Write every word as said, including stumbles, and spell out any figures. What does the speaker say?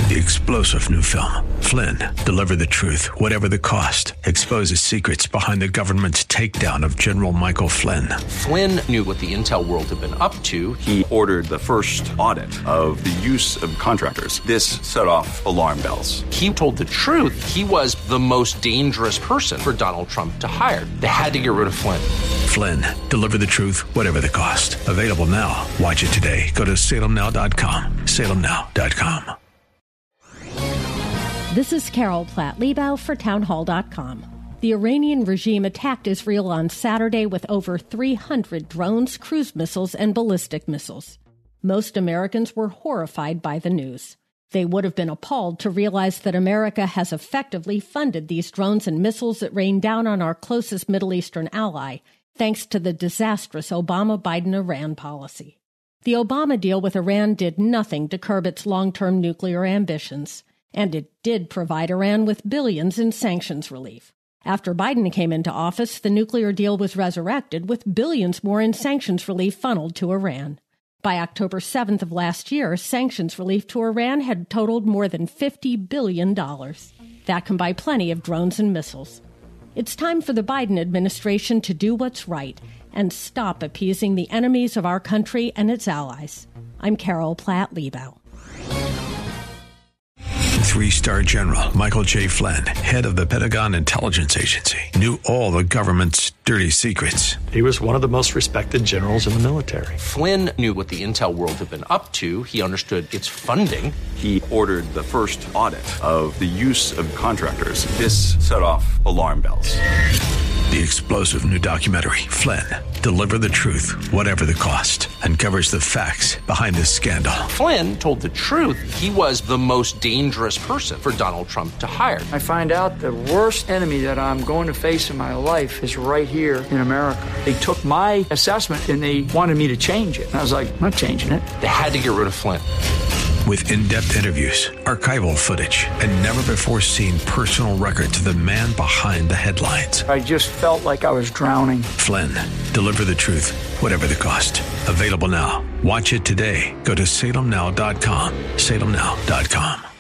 The explosive new film, Flynn, Deliver the Truth, Whatever the Cost, exposes secrets behind the government's takedown of General Michael Flynn. Flynn knew what the intel world had been up to. He ordered the first audit of the use of contractors. This set off alarm bells. He told the truth. He was the most dangerous person for Donald Trump to hire. They had to get rid of Flynn. Flynn, Deliver the Truth, Whatever the Cost. Available now. Watch it today. Go to salem now dot com. salem now dot com. This is Carol Platt-Liebau for townhall dot com. The Iranian regime attacked Israel on Saturday with over three hundred drones, cruise missiles, and ballistic missiles. Most Americans were horrified by the news. They would have been appalled to realize that America has effectively funded these drones and missiles that rain down on our closest Middle Eastern ally, thanks to the disastrous Obama-Biden-Iran policy. The Obama deal with Iran did nothing to curb its long-term nuclear ambitions. And it did provide Iran with billions in sanctions relief. After Biden came into office, the nuclear deal was resurrected with billions more in sanctions relief funneled to Iran. By October seventh of last year, sanctions relief to Iran had totaled more than fifty billion dollars. That can buy plenty of drones and missiles. It's time for the Biden administration to do what's right and stop appeasing the enemies of our country and its allies. I'm Carol Platt-Liebau. Three-star General Michael J. Flynn, head of the Pentagon Intelligence Agency, knew all the government's dirty secrets. He was one of the most respected generals in the military. Flynn knew what the intel world had been up to. He understood its funding. He ordered the first audit of the use of contractors. This set off alarm bells. The explosive new documentary, Flynn, Deliver the Truth, Whatever the Cost, uncovers the facts behind this scandal. Flynn told the truth. He was the most dangerous person for Donald Trump to hire. I find out the worst enemy that I'm going to face in my life is right here in America. They took my assessment and they wanted me to change it. And I was like, I'm not changing it. They had to get rid of Flynn. With in-depth interviews, archival footage, and never-before-seen personal records of the man behind the headlines. I just felt like I was drowning. Flynn, Deliver the Truth, Whatever the Cost. Available now. Watch it today. Go to salem now dot com. salem now dot com.